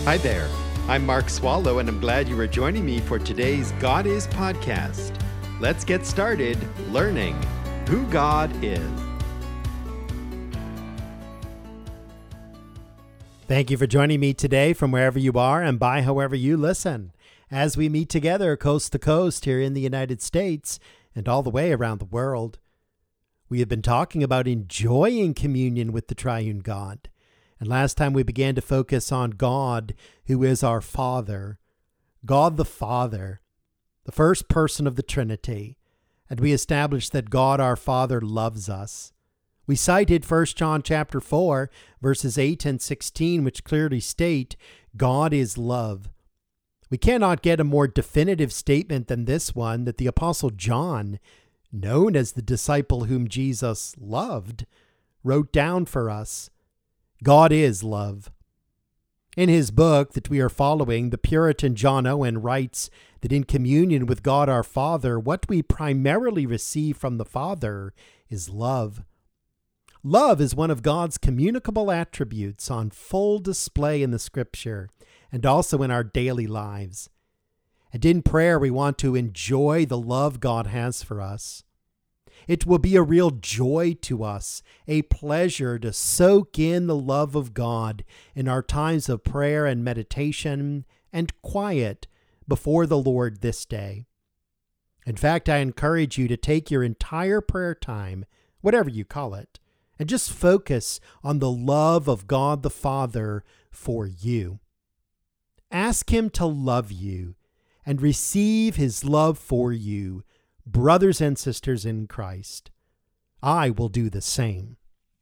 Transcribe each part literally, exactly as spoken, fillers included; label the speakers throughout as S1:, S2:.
S1: Hi there. I'm Mark Swallow, and I'm glad you are joining me for today's God Is podcast. Let's get started learning who God is.
S2: Thank you for joining me today from wherever you are and by however you listen, as we meet together coast to coast here in the United States and all the way around the world. We have been talking about enjoying communion with the triune God. And last time we began to focus on God, who is our Father, God the Father, the first person of the Trinity. And we established that God our Father loves us. We cited First John chapter four, verses eight and sixteen, which clearly state, God is love. We cannot get a more definitive statement than this one, that the Apostle John, known as the disciple whom Jesus loved, wrote down for us. God is love. In his book that we are following, the Puritan John Owen writes that in communion with God our Father, what we primarily receive from the Father is love. Love is one of God's communicable attributes on full display in the Scripture and also in our daily lives. And in prayer, we want to enjoy the love God has for us. It will be a real joy to us, a pleasure to soak in the love of God in our times of prayer and meditation and quiet before the Lord this day. In fact, I encourage you to take your entire prayer time, whatever you call it, and just focus on the love of God the Father for you. Ask Him to love you and receive His love for you, brothers and sisters in Christ. I will do the same.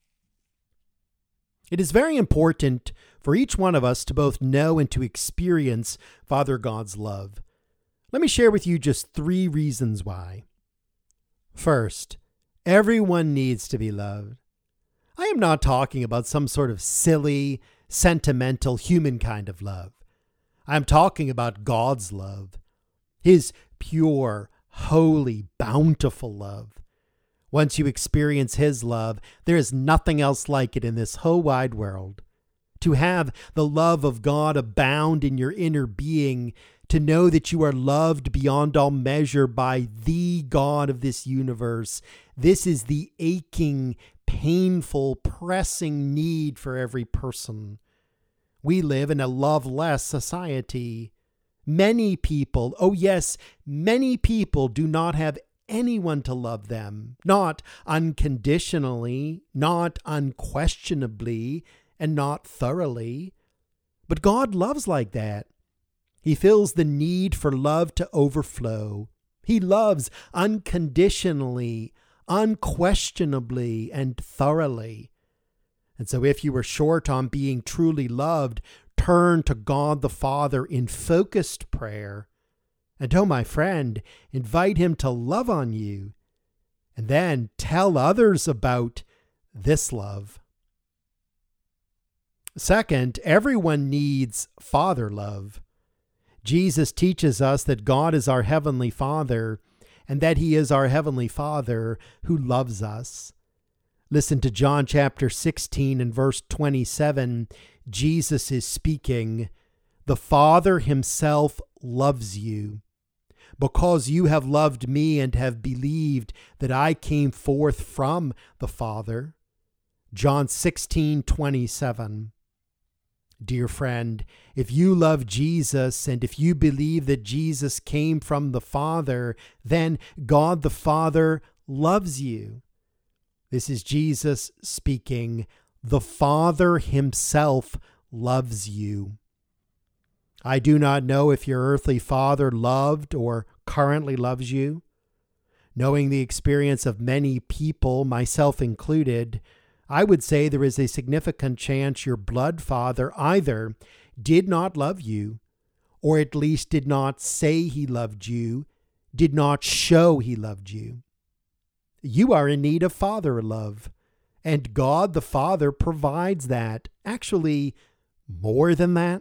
S2: It is very important for each one of us to both know and to experience Father God's love. Let me share with you just three reasons why. First, everyone needs to be loved. I am not talking about some sort of silly, sentimental, human kind of love. I am talking about God's love, His pure, holy, bountiful love. Once you experience His love, there is nothing else like it in this whole wide world. To have the love of God abound in your inner being, to know that you are loved beyond all measure by the God of this universe, this is the aching, painful, pressing need for every person. We live in a loveless society. Many people, oh yes, many people do not have anyone to love them, not unconditionally, not unquestionably, and not thoroughly. But God loves like that. He feels the need for love to overflow. He loves unconditionally, unquestionably, and thoroughly. And so if you were short on being truly loved, turn to God the Father in focused prayer. And oh, my friend, invite Him to love on you. And then tell others about this love. Second, everyone needs Father love. Jesus teaches us that God is our Heavenly Father, and that He is our Heavenly Father who loves us. Listen to John chapter sixteen and verse twenty-seven. Jesus is speaking. The Father Himself loves you, because you have loved me and have believed that I came forth from the Father. John sixteen twenty-seven. Dear friend, if you love Jesus and if you believe that Jesus came from the Father, then God the Father loves you. This is Jesus speaking. The Father Himself loves you. I do not know if your earthly father loved or currently loves you. Knowing the experience of many people, myself included, I would say there is a significant chance your blood father either did not love you, or at least did not say he loved you, did not show he loved you. You are in need of father love, and God the Father provides that, actually more than that.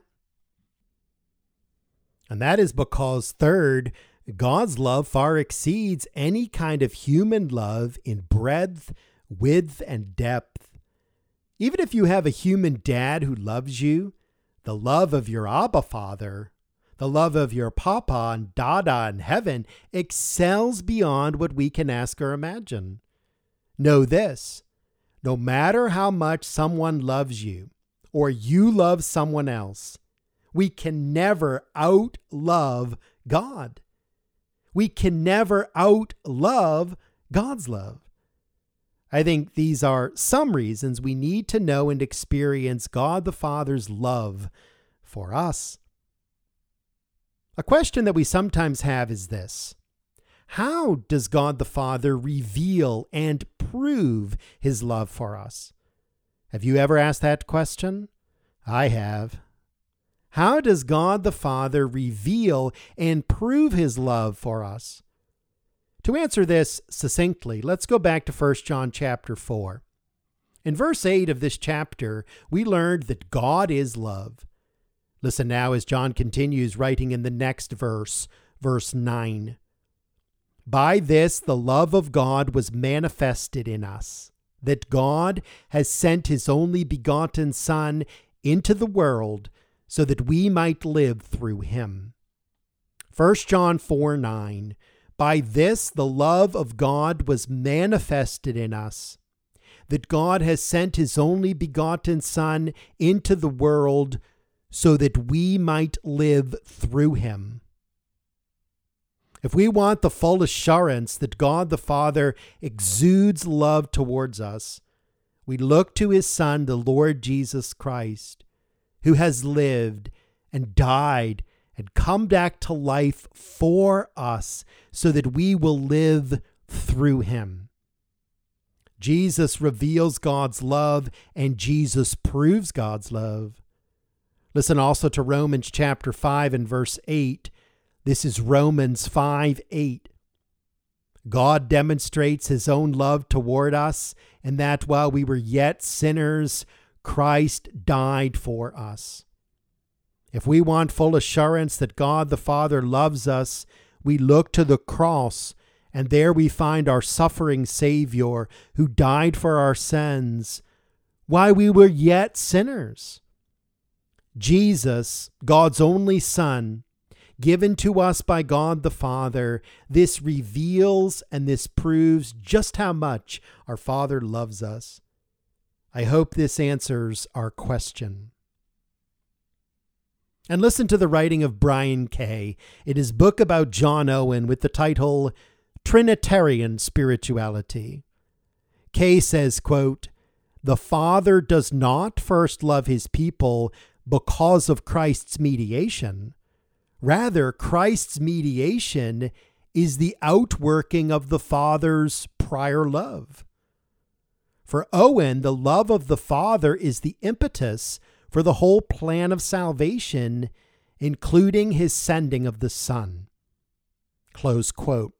S2: And that is because, third, God's love far exceeds any kind of human love in breadth, width, and depth. Even if you have a human dad who loves you, the love of your Abba Father, the love of your Papa and Dada in heaven excels beyond what we can ask or imagine. Know this, no matter how much someone loves you or you love someone else, we can never out-love God. We can never out-love God's love. I think these are some reasons we need to know and experience God the Father's love for us. A question that we sometimes have is this: how does God the Father reveal and prove his love for us? Have you ever asked that question? I have. How does God the Father reveal and prove his love for us? To answer this succinctly, let's go back to First John chapter four. In verse eight of this chapter, we learned that God is love. Listen now as John continues writing in the next verse, verse nine. By this the love of God was manifested in us, that God has sent his only begotten Son into the world so that we might live through him. First John four nine. By this the love of God was manifested in us, that God has sent his only begotten Son into the world so that we might live through him. If we want the full assurance that God the Father exudes love towards us, we look to his Son, the Lord Jesus Christ, who has lived and died and come back to life for us so that we will live through him. Jesus reveals God's love and Jesus proves God's love. Listen also to Romans chapter five and verse eight. This is Romans five eight. God demonstrates his own love toward us, and that while we were yet sinners, Christ died for us. If we want full assurance that God the Father loves us, we look to the cross, and there we find our suffering Savior who died for our sins while we were yet sinners. Jesus, God's only Son, given to us by God the Father, this reveals and this proves just how much our Father loves us. I hope this answers our question. And listen to the writing of Brian Kay in his book about John Owen with the title Trinitarian Spirituality. Kay says, quote, "The Father does not first love his people because of Christ's mediation. Rather, Christ's mediation is the outworking of the Father's prior love. For Owen, the love of the Father is the impetus for the whole plan of salvation, including his sending of the Son." Close quote.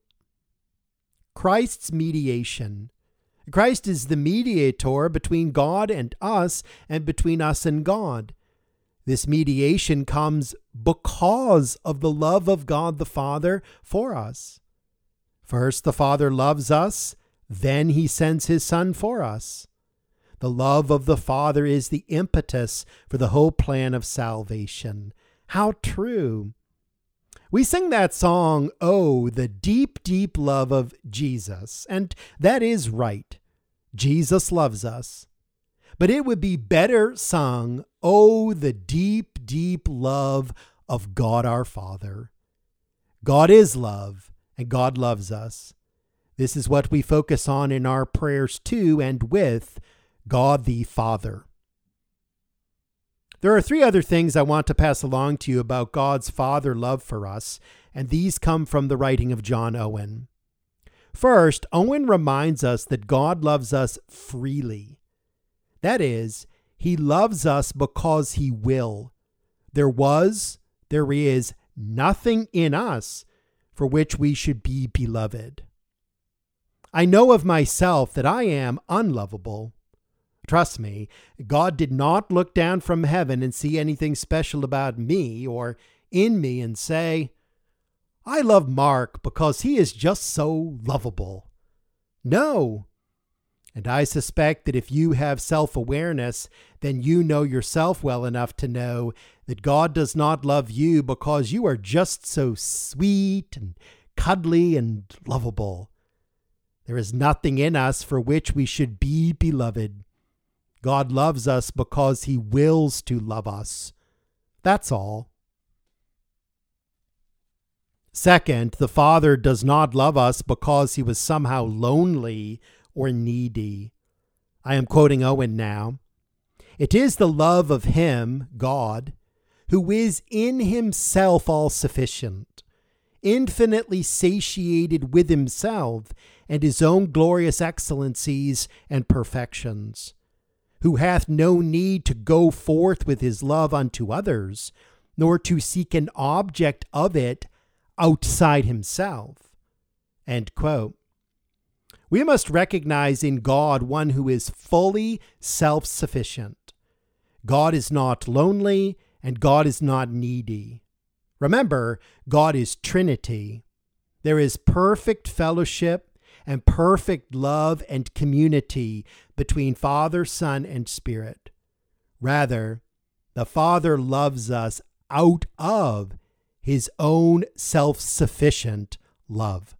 S2: Christ's mediation. Christ is the mediator between God and us and between us and God. This mediation comes because of the love of God the Father for us. First, the Father loves us, then he sends his Son for us. The love of the Father is the impetus for the whole plan of salvation. How true. We sing that song, "Oh, the deep, deep love of Jesus," and that is right. Jesus loves us. But it would be better sung, "Oh, the deep, deep love of God our Father." God is love, and God loves us. This is what we focus on in our prayers to and with God the Father. There are three other things I want to pass along to you about God's Father love for us, and these come from the writing of John Owen. First, Owen reminds us that God loves us freely. That is, he loves us because he will. There was, there is nothing in us for which we should be beloved. I know of myself that I am unlovable. Trust me, God did not look down from heaven and see anything special about me or in me and say, "I love Mark because he is just so lovable." No. And I suspect that if you have self-awareness, then you know yourself well enough to know that God does not love you because you are just so sweet and cuddly and lovable. There is nothing in us for which we should be beloved. God loves us because he wills to love us. That's all. Second, the Father does not love us because he was somehow lonely or needy. I am quoting Owen now. It is the love of him, God, who is in himself all sufficient, infinitely satiated with himself and his own glorious excellencies and perfections, who hath no need to go forth with his love unto others, nor to seek an object of it outside himself. End quote. We must recognize in God one who is fully self-sufficient. God is not lonely, and God is not needy. Remember, God is Trinity. There is perfect fellowship and perfect love and community between Father, Son, and Spirit. Rather, the Father loves us out of his own self-sufficient love.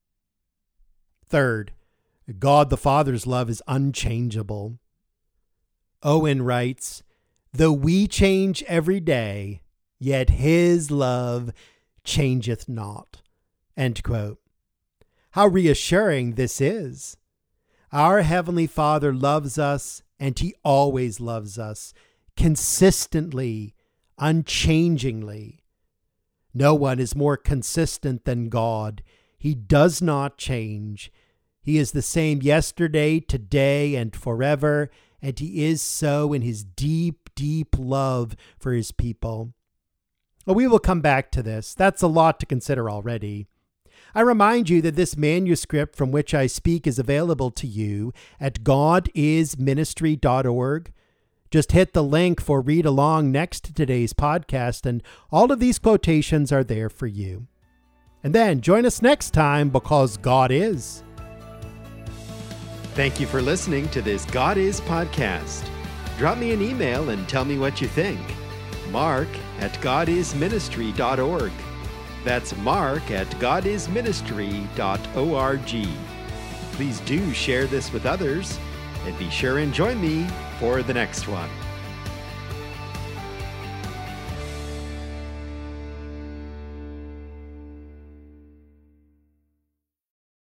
S2: Third, God the Father's love is unchangeable. Owen writes, though we change every day, yet his love changeth not. End quote. How reassuring this is. Our Heavenly Father loves us, and he always loves us, consistently, unchangingly. No one is more consistent than God. He does not change. He is the same yesterday, today, and forever, and he is so in his deep, deep love for his people. Well, we will come back to this. That's a lot to consider already. I remind you that this manuscript from which I speak is available to you at god is ministry dot org. Just hit the link for read along next to today's podcast, and all of these quotations are there for you. And then join us next time, because God is.
S1: Thank you for listening to this God Is podcast. Drop me an email and tell me what you think. Mark at god is ministry dot org. That's Mark at god is ministry dot org. Please do share this with others, and be sure and join me for the next one.